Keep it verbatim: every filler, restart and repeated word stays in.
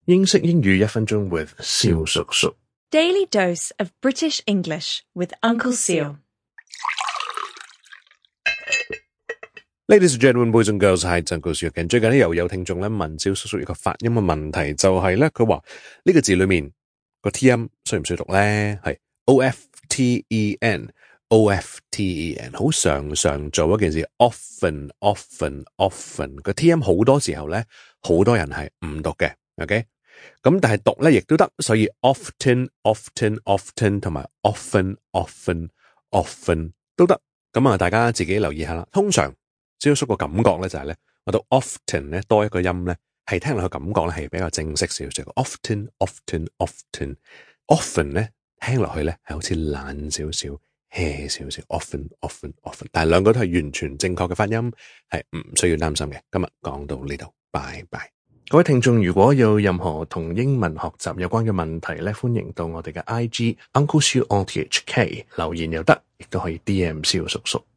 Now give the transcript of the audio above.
英式英語一分鐘 with 蕭叔叔。 Daily dose of British English with Uncle Seal. Ladies and gentlemen, boys and girls, hi, Uncle Seal again. 最近咧又有聽眾咧問蕭叔叔一個發音嘅問題，就係咧佢話呢個字裏面個 T 音需唔需要讀咧？係 O F T E N。O F T E N 好常常做一件事 often often often 個 T 音好多時候咧好多人係唔讀嘅 OK 咁但係讀咧亦都得，所以 often often often 同埋 often often often 都得。咁啊大家自己留意下啦。通常蕭叔個感覺咧就係咧我到 often 咧多一個音咧係聽落去感覺咧係比較正式少少。 often often often often 咧聽落去咧係好似懶少少hea 少少 often often often 但係兩個都係完全正確嘅發音，係唔需要擔心嘅。今日講到呢度，拜拜。各位聽眾如果有任何同英文學習有關嘅問題咧，歡迎到我哋嘅 I G Uncle Siu O T H K 留言又得，亦都可以 D M 蕭叔叔。